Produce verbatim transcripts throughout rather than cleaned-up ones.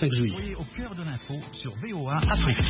vingt-cinq juillet. Soyez au cœur de l'info sur V O A Afrique.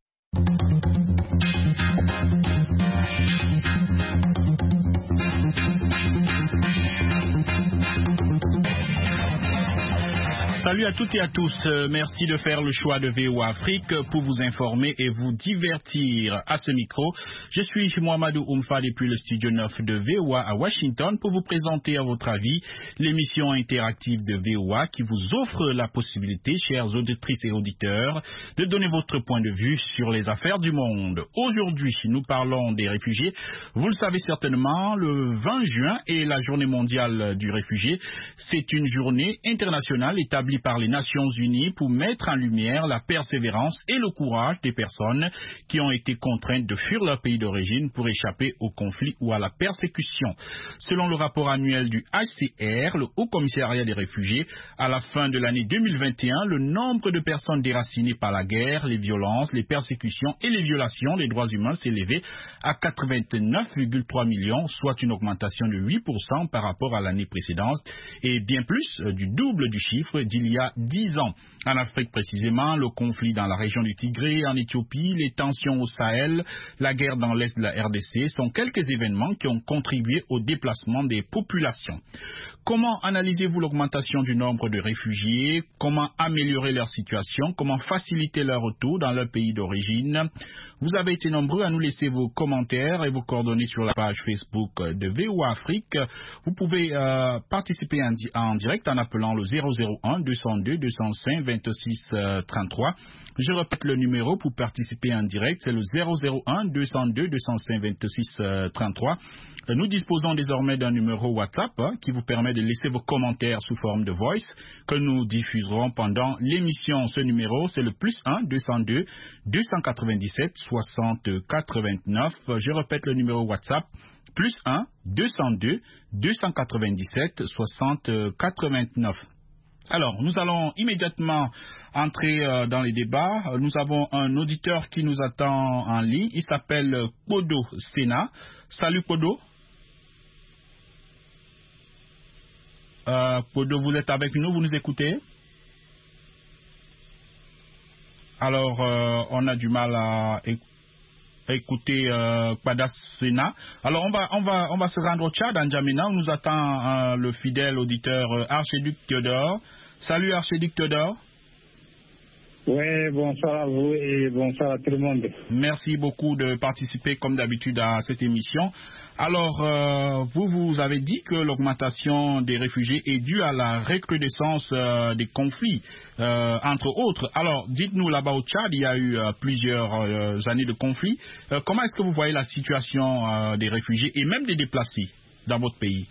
Salut à toutes et à tous, merci de faire le choix de V O A Afrique pour vous informer et vous divertir. À ce micro, je suis Mohamedou Oumfa depuis le studio neuf de V O A à Washington pour vous présenter à votre avis l'émission interactive de V O A qui vous offre la possibilité, chères auditrices et auditeurs, de donner votre point de vue sur les affaires du monde. Aujourd'hui, nous parlons des réfugiés. Vous le savez certainement, le vingt juin est la journée mondiale du réfugié. C'est une journée internationale établie par les Nations Unies pour mettre en lumière la persévérance et le courage des personnes qui ont été contraintes de fuir leur pays d'origine pour échapper au conflit ou à la persécution. Selon le rapport annuel du H C R, le Haut Commissariat des réfugiés, à la fin de l'année deux mille vingt et un, le nombre de personnes déracinées par la guerre, les violences, les persécutions et les violations des droits humains s'est élevé à quatre-vingt-neuf virgule trois millions, soit une augmentation de huit pour cent par rapport à l'année précédente et bien plus euh, du double du chiffre d'il y a dix ans. En Afrique précisément, le conflit dans la région du Tigré, en Éthiopie, les tensions au Sahel, la guerre dans l'est de la R D C sont quelques événements qui ont contribué au déplacement des populations. Comment analysez-vous l'augmentation du nombre de réfugiés? Comment améliorer leur situation? Comment faciliter leur retour dans leur pays d'origine? Vous avez été nombreux à nous laisser vos commentaires et vos coordonnées sur la page Facebook de V O A Afrique. Vous pouvez euh, participer en, di- en direct en appelant le zéro zéro un deux cent deux deux cent cinq vingt-six trente-trois. Je répète le numéro pour participer en direct, c'est le zéro zéro un deux cent deux deux cent cinq vingt-six trente-trois. Nous disposons désormais d'un numéro WhatsApp hein, qui vous permet de laisser vos commentaires sous forme de voice que nous diffuserons pendant l'émission. Ce numéro, c'est le plus un deux cent deux deux cent quatre-vingt-dix-sept soixante quatre-vingt-neuf. Je répète le numéro WhatsApp, plus un deux cent deux deux cent quatre-vingt-dix-sept soixante quatre-vingt-neuf. Alors, nous allons immédiatement entrer euh, dans les débats. Nous avons un auditeur qui nous attend en ligne. Il s'appelle Kodo Sena. Salut Kodo. Euh, Kodo, vous êtes avec nous, vous nous écoutez? Alors, euh, on a du mal à écouter. Écoutez, euh, Padasena. Alors, on va, on va, on va se rendre au Tchad, en N'Djamena, où nous attend euh, le fidèle auditeur euh, Archiduc Théodore. Salut, Archiduc Théodore. Oui, bonsoir à vous et bonsoir à tout le monde. Merci beaucoup de participer, comme d'habitude, à cette émission. Alors, euh, vous, vous avez dit que l'augmentation des réfugiés est due à la recrudescence euh, des conflits, euh, entre autres. Alors, dites-nous, là-bas au Tchad, il y a eu euh, plusieurs euh, années de conflits. Euh, comment est-ce que vous voyez la situation euh, des réfugiés et même des déplacés dans votre pays?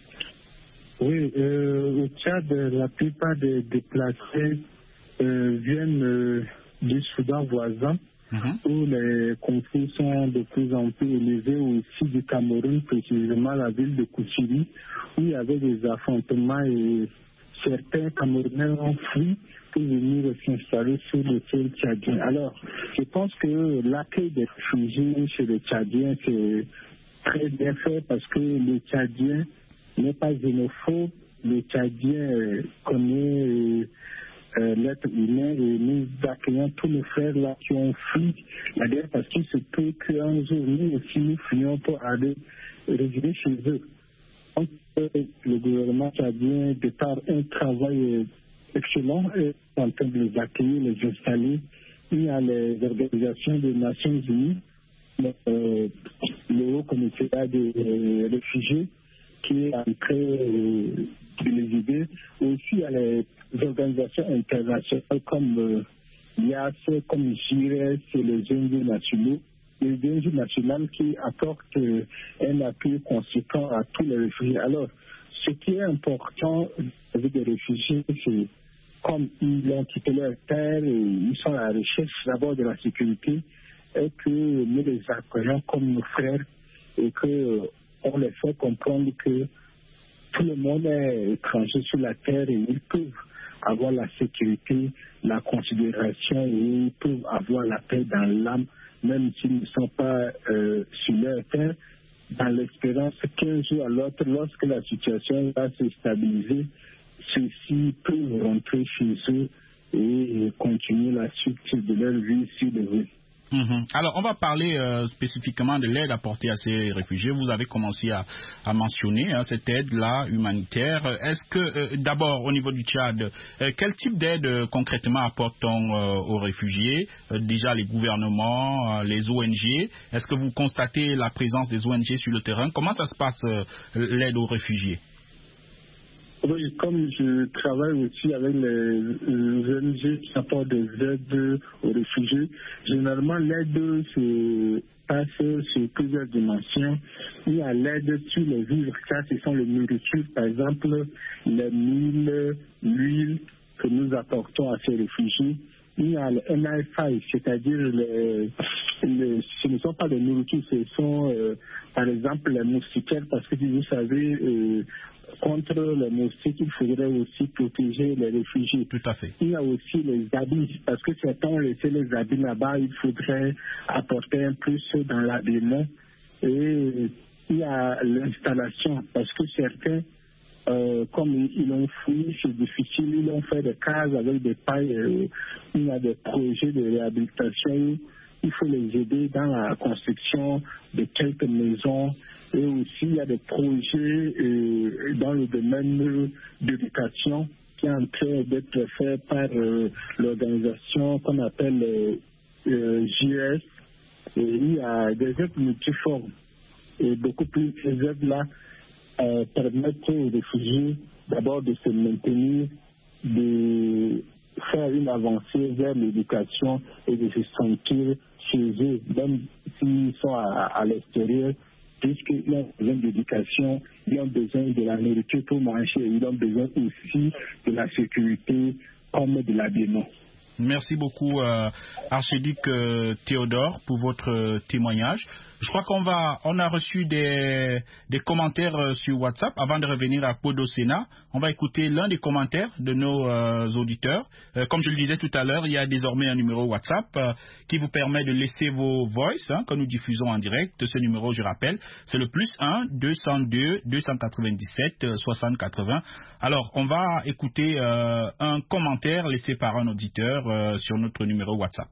Oui, euh, au Tchad, la plupart des déplacés euh, viennent euh, du Soudan voisin, mm-hmm. où les conflits sont de plus en plus élevés, aussi du Cameroun, précisément la ville de Kouchiri, où il y avait des affrontements et certains Camerounais ont fui pour venir s'installer sur le sol tchadien. Alors, je pense que l'accueil des réfugiés chez les Tchadiens, c'est très bien fait parce que les Tchadiens n'est pas xénophobe, le Tchadien connaît euh, euh, l'être humain et nous accueillons tous nos frères là qui ont fui la guerre parce qu'il se peut qu'un jour nous aussi nous fuyions pour aller résider chez eux. Donc, euh, le gouvernement tchadien, de par un travail excellent, est en train de les accueillir, les installer. Il y a les organisations des Nations Unies, euh, le Haut Commissariat des euh, réfugiés, qui est en train euh, de les aider. Aussi, il y a les organisations internationales comme euh, l'I A C, comme G I R E S et les O N G nationaux, les O N G nationales qui apportent euh, un appui conséquent à tous les réfugiés. Alors, ce qui est important avec les réfugiés, c'est comme ils ont quitté leur terre et ils sont à la recherche d'abord de la sécurité, et que nous les accueillons comme nos frères et que on les fait comprendre que tout le monde est étranger sur la terre et ils peuvent avoir la sécurité, la considération et ils peuvent avoir la paix dans l'âme, même s'ils ne sont pas euh, sur leur terre, dans l'espérance qu'un jour à l'autre, lorsque la situation va se stabiliser, ceux-ci peuvent rentrer chez eux et continuer la suite de leur vie sur les rues. Mmh. Alors, on va parler euh, spécifiquement de l'aide apportée à ces réfugiés. Vous avez commencé à, à mentionner hein, cette aide-là humanitaire. Est-ce que, euh, d'abord, au niveau du Tchad, euh, quel type d'aide euh, concrètement apporte-t-on euh, aux réfugiés? euh, Déjà, les gouvernements, euh, les O N G. Est-ce que vous constatez la présence des O N G sur le terrain? Comment ça se passe, euh, l'aide aux réfugiés? Oui, comme je travaille aussi avec les, les O N G qui apportent des aides aux réfugiés, généralement l'aide se passe sur plusieurs dimensions. Il y a l'aide sur les vivres, ça ce sont les nourritures, par exemple les mille, l'huile que nous apportons à ces réfugiés. Il y a le N I F I, c'est-à-dire les, les, ce ne sont pas des nourritures, ce sont euh, par exemple les moustiquaires, parce que vous savez, euh, contre les moustiques, il faudrait aussi protéger les réfugiés. Tout à fait. Il y a aussi les habits, parce que certains ont laissé les habits là-bas, il faudrait apporter un plus dans l'habillement. Et il y a l'installation, parce que certains, euh, comme ils l'ont fouillé, c'est difficile, ils ont fait des cases avec des pailles, euh, il y a des projets de réhabilitation. Il faut les aider dans la construction de quelques maisons et aussi il y a des projets euh, dans le domaine d'éducation qui est en train d'être fait par euh, l'organisation qu'on appelle euh, euh, J S. Et il y a des aides multiformes et beaucoup plus ces aides-là euh, permettent aux réfugiés d'abord de se maintenir, de faire une avancée vers l'éducation et de se sentir chez eux, même s'ils sont à, à l'extérieur, puisqu'ils ont besoin d'éducation, ils ont besoin de la nourriture pour manger, ils ont besoin aussi de la sécurité comme de l'habillement. Merci beaucoup, euh, archiduc euh, Théodore, pour votre euh, témoignage. Je crois qu'on va, on a reçu des, des commentaires euh, sur WhatsApp. Avant de revenir à Podo Sénat, on va écouter l'un des commentaires de nos euh, auditeurs. Euh, comme je le disais tout à l'heure, il y a désormais un numéro WhatsApp euh, qui vous permet de laisser vos voices hein, que nous diffusons en direct. Ce numéro, je rappelle, c'est le plus un deux cent deux deux cent quatre-vingt-dix-sept soixante quatre-vingts. Alors, on va écouter euh, un commentaire laissé par un auditeur euh, sur notre numéro WhatsApp.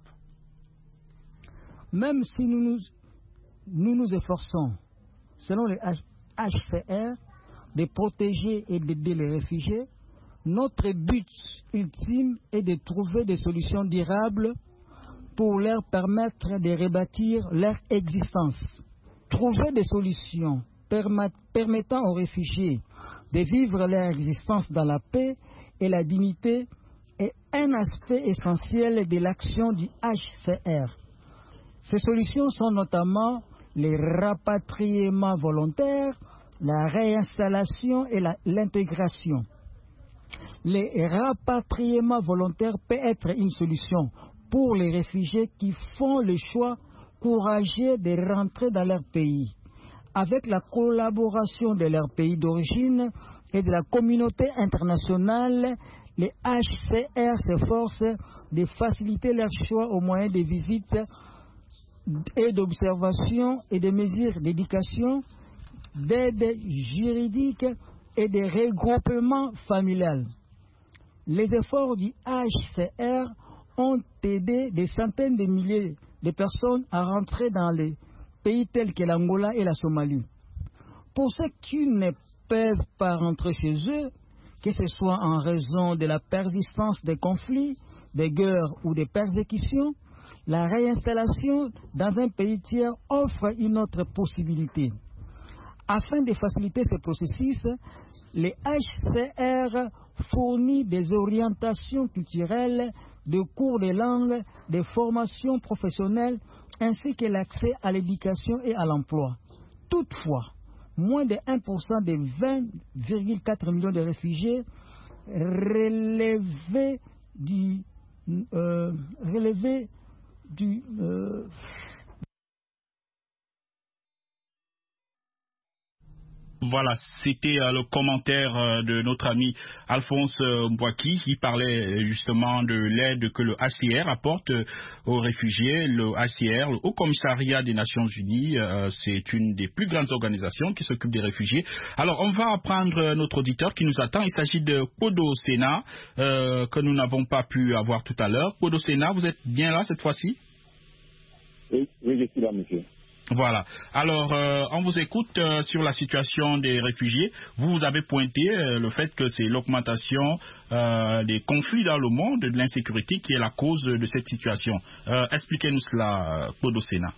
Même si nous nous, nous, nous efforçons, selon les H C R, de protéger et d'aider les réfugiés, notre but ultime est de trouver des solutions durables pour leur permettre de rebâtir leur existence. Trouver des solutions permettant aux réfugiés de vivre leur existence dans la paix et la dignité est un aspect essentiel de l'action du H C R. Ces solutions sont notamment les rapatriements volontaires, la réinstallation et la, l'intégration. Les rapatriements volontaires peuvent être une solution pour les réfugiés qui font le choix courageux de rentrer dans leur pays. Avec la collaboration de leur pays d'origine et de la communauté internationale, les H C R s'efforcent de faciliter leur choix au moyen des visites et d'observation et des mesures d'éducation, d'aide juridique et de regroupement familial. Les efforts du H C R ont aidé des centaines de milliers de personnes à rentrer dans les pays tels que l'Angola et la Somalie. Pour ceux qui ne peuvent pas rentrer chez eux, que ce soit en raison de la persistance des conflits, des guerres ou des persécutions, la réinstallation dans un pays tiers offre une autre possibilité. Afin de faciliter ce processus, les H C R fournit des orientations culturelles, des cours de langue, des formations professionnelles, ainsi que l'accès à l'éducation et à l'emploi. Toutefois, moins de un pour cent des vingt virgule quatre millions de réfugiés relevés du, euh, relevés du euh, Voilà, c'était euh, le commentaire euh, de notre ami Alphonse euh, Mbouaki qui parlait justement de l'aide que le H C R apporte euh, aux réfugiés. Le H C R, le Haut Commissariat des Nations Unies, euh, c'est une des plus grandes organisations qui s'occupe des réfugiés. Alors, on va prendre notre auditeur qui nous attend. Il s'agit de Kodo Sena, euh, que nous n'avons pas pu avoir tout à l'heure. Kodo Sena, vous êtes bien là cette fois-ci? Oui, oui, je suis là, monsieur. Voilà. Alors, euh, on vous écoute euh, sur la situation des réfugiés. Vous, vous avez pointé euh, le fait que c'est l'augmentation euh, des conflits dans le monde, de l'insécurité qui est la cause de cette situation. Euh, expliquez-nous cela, Kodo Sena.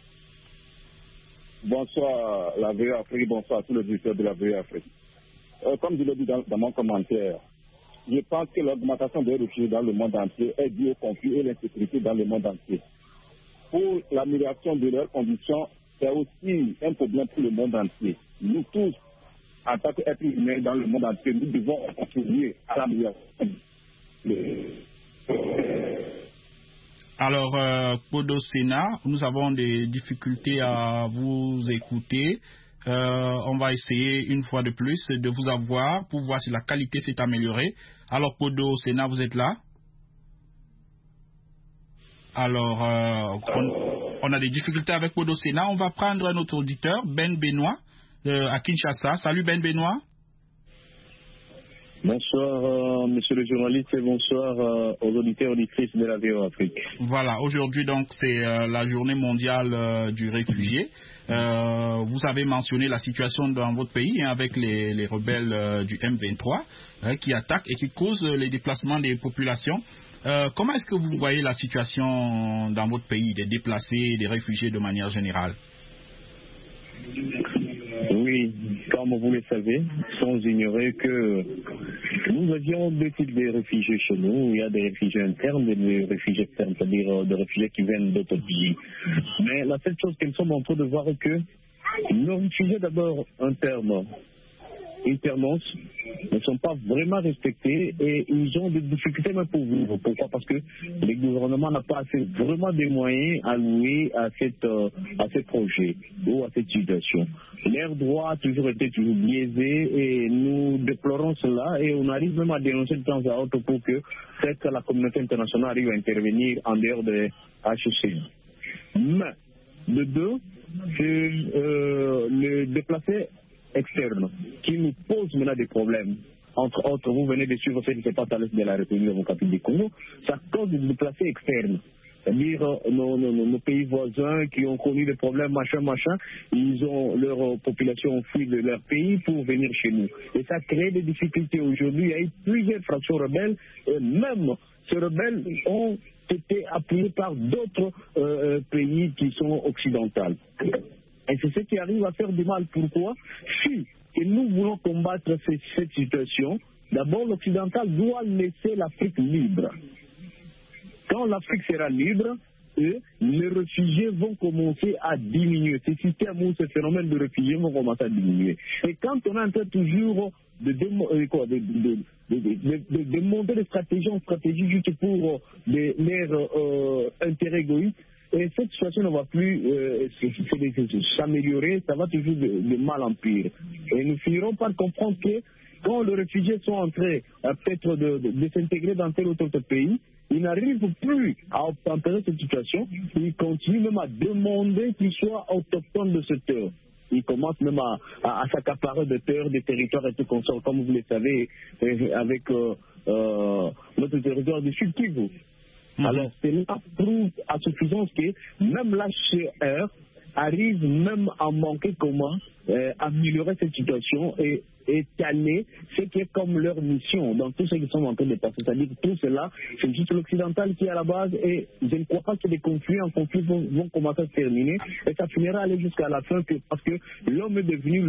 Bonsoir, la V E A Afrique, bonsoir à tous les visiteurs de la V E A Afrique. Euh, comme je l'ai dit dans, dans mon commentaire, je pense que l'augmentation des réfugiés dans le monde entier est due au conflit et l'insécurité dans le monde entier. Pour l'amélioration de leurs conditions, c'est aussi un problème pour le monde entier. Nous tous, en tant qu'êtres humains dans le monde entier, nous devons contribuer à l'amélioration. Alors, euh, Kodo Sena, nous avons des difficultés à vous écouter. Euh, on va essayer une fois de plus de vous avoir pour voir si la qualité s'est améliorée. Alors, Kodo Sena, vous êtes là? Alors, euh, on, on a des difficultés avec Kodo Sena. On va prendre notre auditeur, Ben Benoît, euh, à Kinshasa. Salut Ben Benoît. Bonsoir, euh, monsieur le journaliste, et bonsoir euh, aux auditeurs et auditrices de la V O Afrique. Voilà, aujourd'hui, donc, c'est euh, la journée mondiale euh, du réfugié. Euh, vous avez mentionné la situation dans votre pays hein, avec les, les rebelles euh, du M vingt-trois hein, qui attaquent et qui causent les déplacements des populations. Euh, comment est-ce que vous voyez la situation dans votre pays, des déplacés, des réfugiés de manière générale? Oui, comme vous le savez, sans ignorer que nous avions deux types de réfugiés chez nous. Il y a des réfugiés internes et des réfugiés externes, c'est-à-dire des réfugiés qui viennent d'autres pays. Mais la seule chose que nous sommes en train de voir est que nos réfugiés d'abord internes, internes ne sont pas vraiment respectés et ils ont des difficultés même pour vivre. Pourquoi? Parce que le gouvernement n'a pas assez vraiment des moyens alloués à cette euh, à ces projets ou à cette situation. Leur droit a toujours été toujours biaisé et nous déplorons cela et on arrive même à dénoncer de temps à autre pour que peut-être la communauté internationale arrive à intervenir en dehors de H C. Mais de deux, c'est euh, le déplacé externe qui nous pose maintenant des problèmes. Entre autres, vous venez de suivre ce qui se passe à l'est de la République démocratique du Congo, ça cause des déplacés externes. C'est-à-dire euh, nos, nos, nos pays voisins qui ont connu des problèmes, machin, machin, ils ont leur euh, population fui de leur pays pour venir chez nous. Et ça crée des difficultés aujourd'hui. Il y a eu plusieurs fractions rebelles et même ces rebelles ont été appuyés par d'autres euh, pays qui sont occidentaux. Et c'est ce qui arrive à faire du mal. Pourquoi? Si et nous voulons combattre cette, cette situation, d'abord l'occidental doit laisser l'Afrique libre. Quand l'Afrique sera libre, eux, les réfugiés vont commencer à diminuer. Ces systèmes ou ces phénomènes de réfugiés vont commencer à diminuer. Et quand on est en train toujours de, de, quoi, de, de, de, de, de, de monter des stratégies en stratégie juste pour les, leurs euh, intérêts égoïstes, et cette situation ne va plus euh, s'améliorer, ça va toujours de, de mal en pire. Et nous finirons par comprendre que quand les réfugiés sont en train euh, peut-être de, de, de s'intégrer dans tel ou tel autre pays, ils n'arrivent plus à obtenir cette situation, ils continuent même à demander qu'ils soient autochtones de cette terre. Ils commencent même à, à, à s'accaparer de terres, des territoires et tout comme ça, comme vous le savez, avec euh, euh, notre territoire du Sud Kivu. Alors, cela prouve à suffisance que même l'H C R arrive même à manquer comment euh, améliorer cette situation et étaler ce qui est comme leur mission dans tout ce qu'ils sont en train de passer. C'est-à-dire que tout cela, c'est juste l'occidental qui est à la base et je ne crois pas que les conflits en conflit vont, vont commencer à se terminer et ça finira à aller jusqu'à la fin que, parce que l'homme est devenu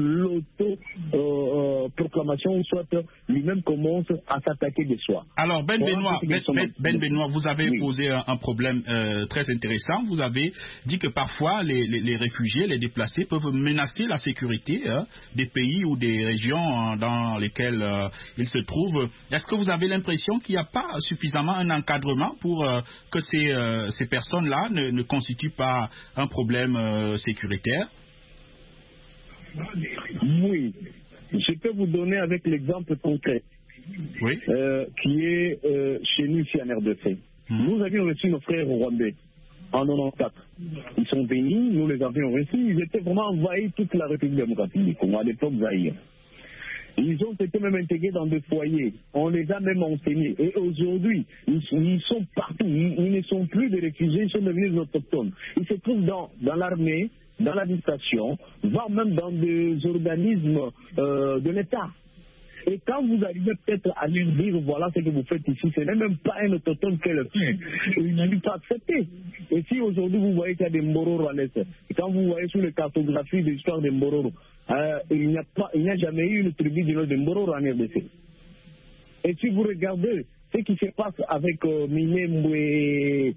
l'auto-proclamation, euh, soit lui-même commence à s'attaquer de soi. Alors Ben Benoît, Ben, ben, ben Benoît, vous avez oui. posé un, un problème euh, très intéressant. Vous avez dit que parfois les, les, les réfugiés, les déplacés peuvent menacer la sécurité hein, des pays ou des régions dans lesquels euh, ils se trouvent. Est-ce que vous avez l'impression qu'il n'y a pas suffisamment un encadrement pour euh, que ces, euh, ces personnes-là ne, ne constituent pas un problème euh, sécuritaire? Oui. Je peux vous donner avec l'exemple concret oui. euh, qui est euh, chez nous ici en R D C. Mmh. Nous avions reçu nos frères rwandais en quatre-vingt-quatorze. Ils sont venus, nous les avions reçus, ils étaient vraiment envahis toute la République démocratique du Congo, à l'époque Zaïre. Ils ont été même intégrés dans des foyers. On les a même enseignés. Et aujourd'hui, ils sont, ils sont partout. Ils, ils ne sont plus des réfugiés, ils sont devenus des autochtones. Ils se trouvent dans, dans l'armée, dans l'administration, voire même dans des organismes euh, de l'État. Et quand vous arrivez peut-être à lui dire, voilà ce que vous faites ici, ce n'est même pas un autochtone qui le fait. Il n'a pas accepté. Et si aujourd'hui vous voyez qu'il y a des Mbororo à l'Est, et quand vous voyez sur les cartographies de l'histoire des Mbororo, euh, il n'y a pas, il n'y a jamais eu une tribu du nom de Mbororo en R D C. Et si vous regardez ce qui se passe avec euh, Minembwe et,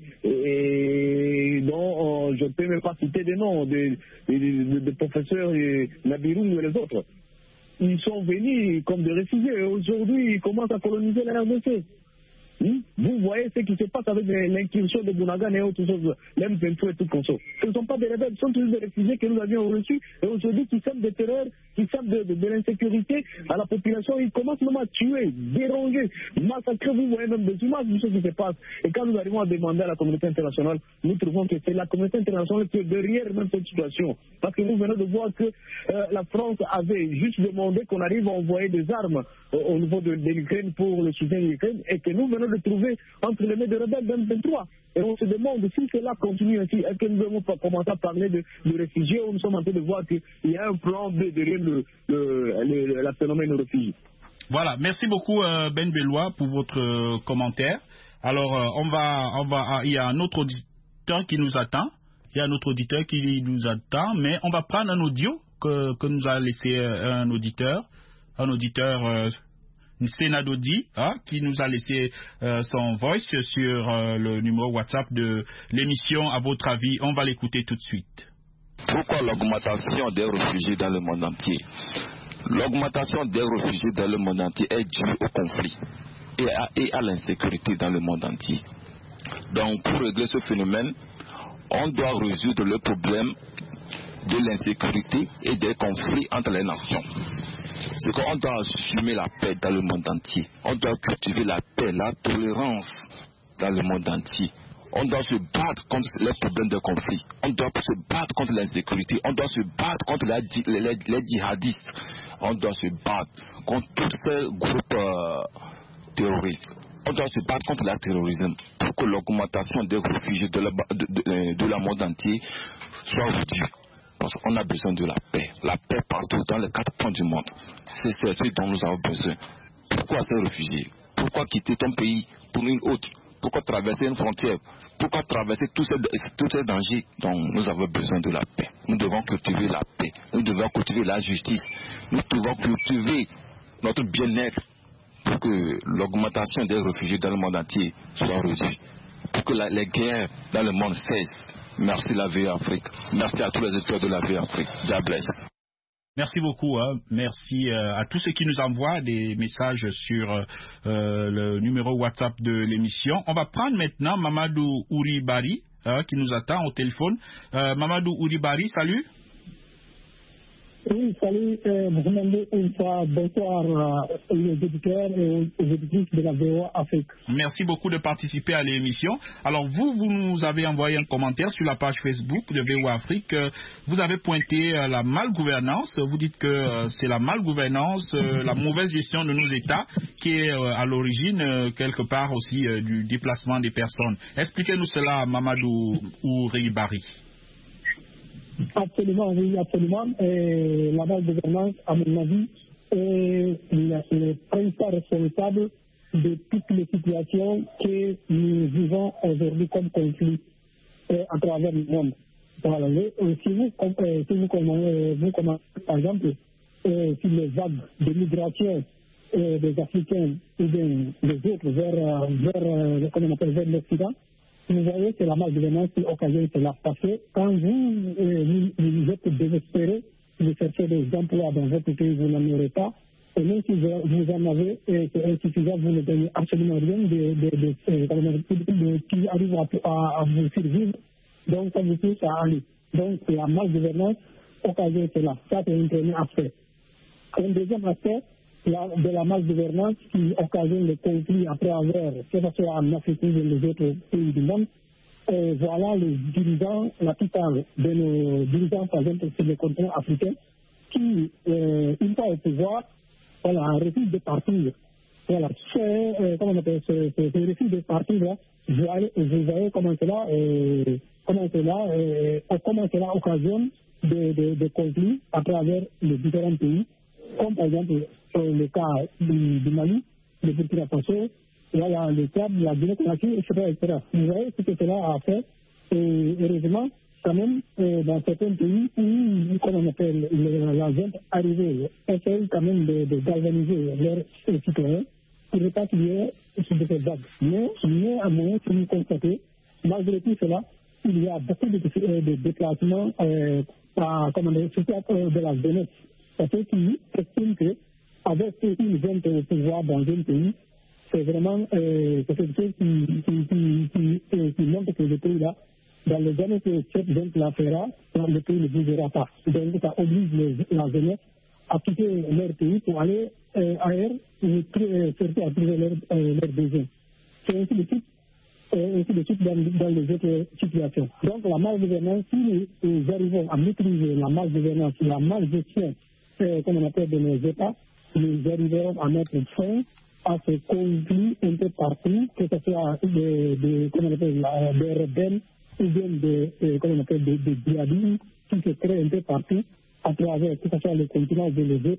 et dont euh, je ne peux même pas citer des noms des de, de, de, de professeurs et Nabirou et les autres, ils sont venus comme des réfugiés et aujourd'hui ils commencent à coloniser la R D C. Hmm? Vous voyez ce qui se passe avec l'incursion de Bounagan et autres choses, l'M vingt-trois et tout comme ça. Ce ne sont pas des rebelles, ce sont tous des réfugiés que nous avions reçus et aujourd'hui qui sèment des terreurs, qui sèment de, de, de l'insécurité à la population. Ils commencent même à tuer, déranger, massacrer. Vous voyez même des images de ce qui se passe. Et quand nous arrivons à demander à la communauté internationale, nous trouvons que c'est la communauté internationale qui est derrière même cette situation. Parce que nous venons de voir que euh, la France avait juste demandé qu'on arrive à envoyer des armes euh, au niveau de, de l'Ukraine pour le soutien de l'Ukraine et que nous venons de trouver entre les mains des rebelles d'M vingt-trois. Et on se demande si cela continue ainsi, est-ce que nous devons pas commencer à parler de, de réfugiés ou nous sommes en train de voir qu'il y a un plan B derrière le, le, le, le phénomène de réfugiés. Voilà, merci beaucoup euh, Ben Bellois pour votre euh, commentaire. Alors euh, on va, on va, il y a un autre auditeur qui nous attend. Il y a un autre auditeur qui nous attend, mais on va prendre un audio que, que nous a laissé un auditeur, un auditeur. Euh, Sénadodi, hein, qui nous a laissé euh, son voice sur euh, le numéro WhatsApp de l'émission. À votre avis, on va l'écouter tout de suite. Pourquoi l'augmentation des réfugiés dans le monde entier? L'augmentation des réfugiés dans le monde entier est due au conflit et à, et à l'insécurité dans le monde entier. Donc, pour régler ce phénomène, on doit résoudre le problème de l'insécurité et des conflits entre les nations. C'est qu'on doit assumer la paix dans le monde entier. On doit cultiver la paix, la tolérance dans le monde entier. On doit se battre contre les problèmes de conflit. On doit se battre contre l'insécurité. On doit se battre contre la, les, les, les djihadistes. On doit se battre contre tous ces groupes euh, terroristes. On doit se battre contre le terrorisme pour que l'augmentation des réfugiés de la, de, de, de la monde entier soit réduite. Parce qu'on a besoin de la paix. La paix partout dans les quatre coins du monde. C'est ce dont nous avons besoin. Pourquoi ces réfugiés? Pourquoi quitter ton pays pour une autre? Pourquoi traverser une frontière? Pourquoi traverser tous ces, tous ces dangers dont nous avons besoin de la paix? Nous devons cultiver la paix. Nous devons cultiver la justice. Nous devons cultiver notre bien-être pour que l'augmentation des réfugiés dans le monde entier soit réduite. Pour que la, les guerres dans le monde cessent. Merci la V O A Afrique. Merci à tous les auditeurs de la V O A Afrique. God bless. Merci beaucoup. Hein. Merci euh, à tous ceux qui nous envoient des messages sur euh, le numéro WhatsApp de l'émission. On va prendre maintenant Mamadou Ouribari hein, qui nous attend au téléphone. Euh, Mamadou Ouribari, salut. Oui, salut, euh, Mohamed, une fois, bonsoir euh, aux auditeurs et aux auditrices de la V O A Afrique. Merci beaucoup de participer à l'émission. Alors vous, vous nous avez envoyé un commentaire sur la page Facebook de V O A Afrique. Euh, vous avez pointé euh, la malgouvernance. Vous dites que euh, c'est la malgouvernance, euh, la mauvaise gestion de nos États qui est euh, à l'origine, euh, quelque part aussi, euh, du déplacement des personnes. Expliquez-nous cela, Mamadou Ouribari. Absolument, oui, absolument. Et la malgouvernance, à mon avis, est le principal responsable de toutes les situations que nous vivons aujourd'hui comme conflit euh, à travers le monde. Voilà. Et, si vous, euh, si vous, euh, vous commencez, par exemple, euh, sur les vagues de migration euh, des Africains ou des, des autres vers, vers, euh, comment on appelle, vers l'Occident, vous voyez, c'est la malgouvernance qui occasionne cela. Parce que quand vous, euh, vous, vous êtes désespéré, vous cherchez des emplois dans votre pays, vous n'en aurez pas. Et même si vous en avez, et c'est insuffisant, vous ne donnez absolument rien de, de, de, de, de, qui arrive à, à, à vous survivre. Donc, ça vous pousse à aller. Donc, la malgouvernance occasionne cela. Ça, c'est un premier aspect. Un deuxième aspect la, de la malgouvernance qui occasionne le conflit à travers, que ce soit en Afrique ou dans les autres pays du monde. Et voilà les dirigeants, la plupart de nos dirigeants, par exemple, sur le continent africain, qui, euh, une fois au pouvoir, voilà, refusent de partir. Voilà, c'est, euh, comment on appelle, ce, ce, ce refus de partir là, vous voyez, vous voyez comment cela, euh, comment cela, euh, comment cela occasionne des de, de conflits à travers les différents pays, comme par exemple euh, le cas du, du Mali, le Burkina Faso, voilà, le Tchad, la Guinée-Conakry, et cetera, et cetera. Vous voyez ce que cela a fait, et heureusement, quand même, euh, dans certains pays où, comme on appelle, le, la gente arrivée, essayent quand même de, de galvaniser leurs citoyens pour ne pas qu'il y ait ce de vague. Mais, néanmoins, si vous constatez, malgré tout cela, il y a beaucoup de, de, de déplacements, euh, par, comment dire, surtout de la jeunesse. Parce qu'ils estiment qu'avec une gente au pouvoir dans un pays, c'est vraiment euh, quelque chose qui, qui, qui, qui, qui, qui montre que le pays-là, dans les années que cette gente la fera, le pays ne bougera pas. Donc ça oblige les, la jeunesse à quitter leur pays pour aller euh, ailleurs et euh, surtout à trouver leurs euh, leur besoins. C'est ainsi de suite, euh, ainsi de suite dans, dans les autres situations. Donc la malgouvernance, si nous, nous arrivons à maîtriser la malgouvernance, la malgestion, euh, comme on appelle de nos États, nous arriverons à mettre fin à ce conflit un peu partout, que ce soit des, des, comment on appelle, des rebelles ou bien des, euh, comment on appelle, des, des djihadistes qui se créent un peu partout à travers, que ce soit le continent ou les autres,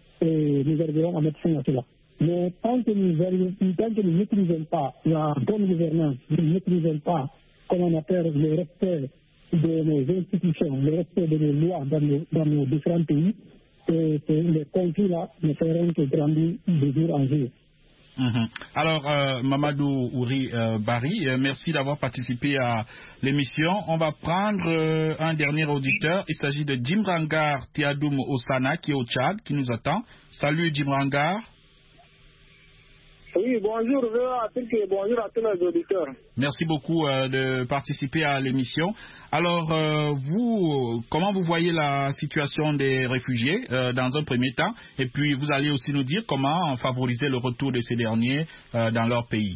et nous arriverons à mettre fin à cela. Mais tant que nous arrivons, tant que nous ne maîtrisons pas la bonne gouvernance, nous ne maîtrisons pas, comment on appelle, le respect de nos institutions, le respect de nos lois dans nos, dans nos différents pays, et, et les conflits-là ne feront que grandir de jour en jour. Mmh. Alors, euh, Mamadou Ouri euh, Barry, euh, merci d'avoir participé à l'émission. On va prendre euh, un dernier auditeur. Il s'agit de Djimrangar Tiadoum Osana qui est au Tchad, qui nous attend. Salut Djimrangar. Oui, bonjour à tous et bonjour à tous les auditeurs. Merci beaucoup euh, de participer à l'émission. Alors, euh, vous, comment vous voyez la situation des réfugiés euh, dans un premier temps, et puis vous allez aussi nous dire comment favoriser le retour de ces derniers euh, dans leur pays.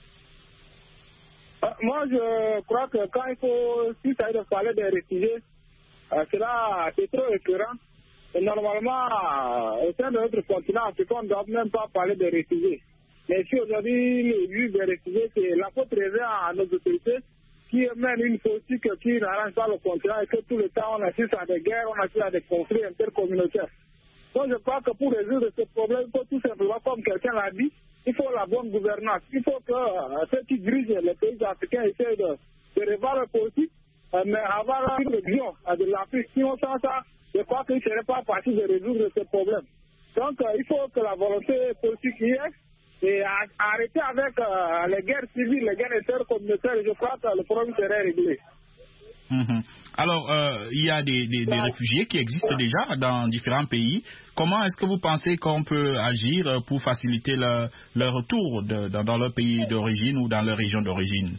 Euh, moi, je crois que quand il faut, si ça de parler des réfugiés, euh, cela c'est trop écœurant. Et normalement, euh, au sein de notre continent africain, on ne doit même pas parler des réfugiés. Mais si aujourd'hui, les vues des réfugiés, c'est la faute revient à nos autorités qui mènent une politique qui n'arrange pas le continent et que tout le temps on assiste à des guerres, on assiste à des conflits intercommunautaires. Donc je crois que pour résoudre ce problème, il faut tout simplement, comme quelqu'un l'a dit, il faut la bonne gouvernance. Il faut que euh, ceux qui dirigent les pays africains essayent de, de revoir la politique, euh, mais avoir une vision euh, de l'Afrique. Sinon, sans ça, je crois qu'il ne serait pas facile de résoudre ce problème. Donc euh, il faut que la volonté politique y ait. Et arrêter avec euh, les guerres civiles, les guerres intercommunautaires, je crois que le problème serait réglé. Mmh. Alors, euh, il y a des, des, des réfugiés qui existent déjà dans différents pays. Comment est-ce que vous pensez qu'on peut agir pour faciliter le, leur retour de, dans, dans leur pays d'origine ou dans leur région d'origine?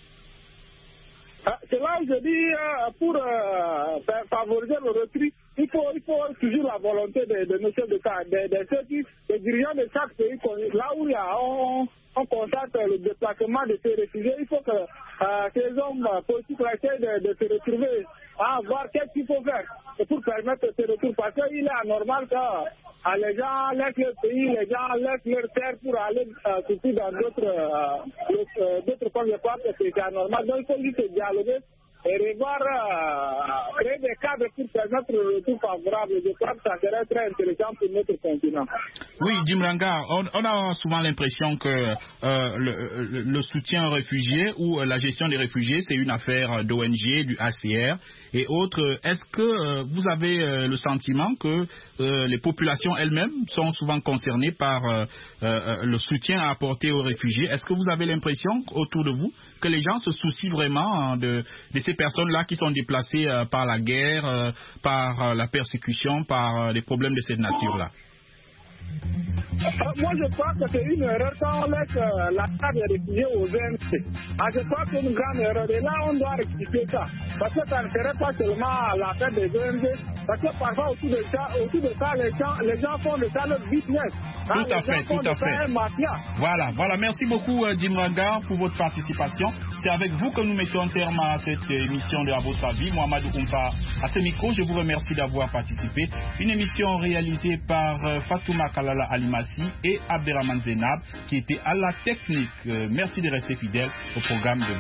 Ah, c'est là où je dis, euh, pour euh, favoriser le retour, il faut, il faut toujours la volonté de, de nos chefs d'État, de, de ceux qui, des dirigeants de chaque pays, là où il y a, on, on constate le déplacement de ces réfugiés, il faut que euh, ces hommes politiques essayent de, de se retrouver à voir qu'est-ce qu'il faut faire pour permettre ce retour. Parce qu'il est anormal que euh, les gens laissent leur pays, les gens laissent leur terre pour aller euh, surtout dans d'autres euh, d'autres points de part, c'est anormal. Donc il faut juste dialoguer et revoir, euh, créer des cadres pour permettre le retour favorable. Je crois que ça serait très intéressant pour notre continent. Oui, Djimranga, on, on a souvent l'impression que euh, le, le, le soutien aux réfugiés ou la gestion des réfugiés, c'est une affaire d'O N G, du H C R et autres. Est-ce que euh, vous avez euh, le sentiment que euh, les populations elles-mêmes sont souvent concernées par euh, euh, le soutien à apporter aux réfugiés? Est-ce que vous avez l'impression autour de vous que les gens se soucient vraiment de, de ces personnes-là qui sont déplacées euh, par la guerre, euh, par euh, la persécution, par euh, des problèmes de cette nature-là? Moi, je crois que c'est une erreur quand on laisse euh, la carte des réfugiés aux O M C. Ah, je crois que c'est une grande erreur. Et là, on doit rectifier ça. Parce que ça ne serait pas seulement la fête des O M C. Parce que parfois, autour de ça, autour de ça les, gens, les gens font de ça leur business. Tout hein, à fait, tout à fait. Voilà, voilà. Merci beaucoup, euh, Jim Ranga, pour votre participation. C'est avec vous que nous mettons un terme à cette émission de À votre avis. Mohamed Oumfa, à ce micro, je vous remercie d'avoir participé. Une émission réalisée par euh, Fatouma Kalala Alimassi et Abderrahman Zenab, qui était à la technique. Euh, merci de rester fidèle au programme de